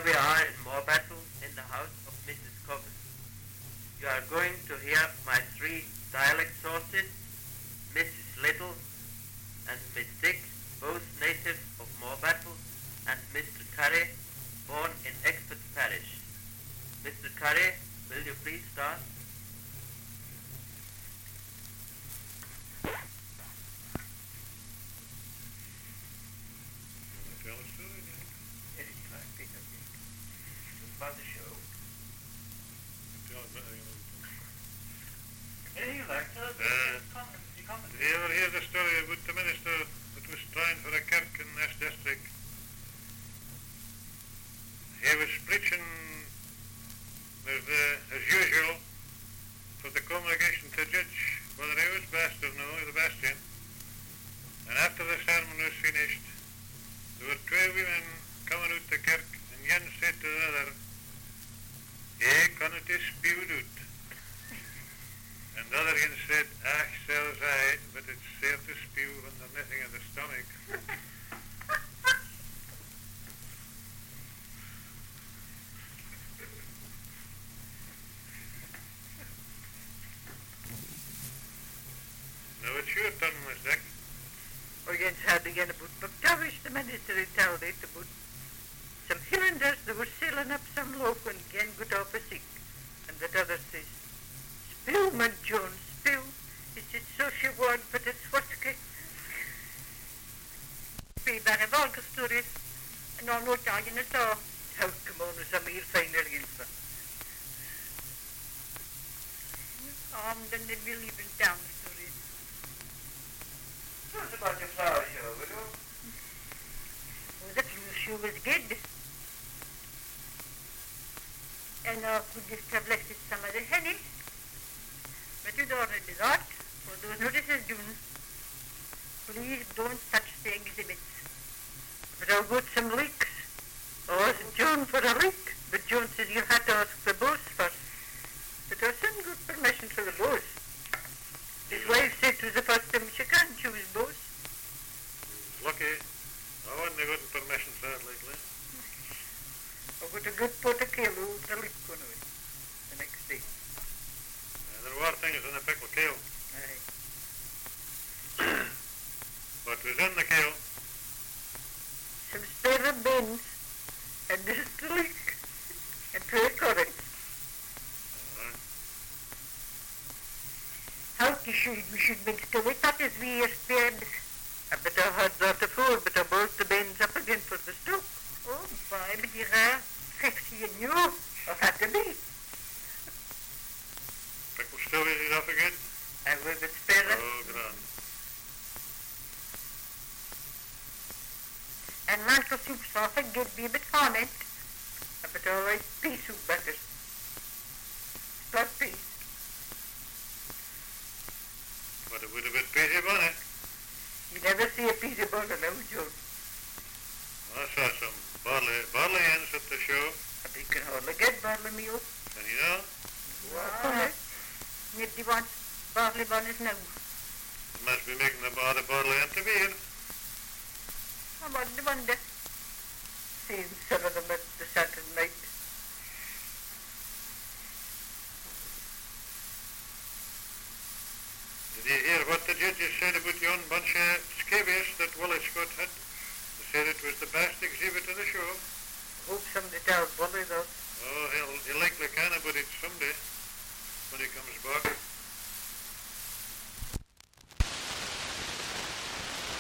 we are in Moorebattle in the house of Mrs. Cobbin. You are going to hear my three dialect sources, Mrs. Little and Miss Dick, both natives of Moorebattle, and Mr. Curry, born in Exford Parish. Mr. Curry, will you please start? About the show. You ever hear the story about the minister that was trying for a kirk in this district? He was preaching as usual for the congregation to judge whether he was best or no, the Bastian. And after the sermon was finished, there were two women coming out the kirk, and one said to the other, "Ye cannot spew out." And the other one said, "Ah, says I, but it's safe to spew when there's nothing in the stomach." Now it's your turn, Miss Dick. Again, had again about McTavish, the minister, he told it about some Highlanders that were sailing up some loaf and again got off a sick. And the other says, "Spill, man, John, spill. It's such a word, but it's vodka." Daar heb al gestuurd. En dan wordt hij in het zo. Houd gewoon eens aan hier fijner in. Then they will even down the story. Tell us about your flower show, will you? Well, the flower show was good. And could just have left it some of the honey. But you'd already that. For those notices doing, please don't touch the exhibits. But I'll got some leaks. I asked John for a leak, but John says you had to ask the boss first. But I sent good permission to the boss. His wife said it was the first time she can't choose boss. Lucky. I wouldn't have gotten permission for that lately. I got a good pot of kale with the leak going away the next day. There were things in the pickle kale. Aye. What was in the kale? Some spare beans and this leek and 2 currants. How we should mix the with that as we are spared. But I had that before, but I brought the beans up again for the stock. Oh, boy, but you are 50 and you have had to be. Pickle still is it up again? I will be spared. Oh, grand. And lentil soup sauce and give me a bit on it. But all right, pea soup butter. Plus peas. But it would have been peasy bonnet. You never see a piece of butter now, Joe. I saw some barley ends at the show. But you can hardly get barley meal. And you know, Wow. Nobody wants barley bonnets now. you must be making the barley into beer. I wonder. Seeing some of them at the Saturday night. Did you hear what the judges said about yon bunch of scabies that Willie Scott had? They said it was the best exhibit of the show. Hope somebody tells Willie though. Oh, he'll likely can about it someday when he comes back.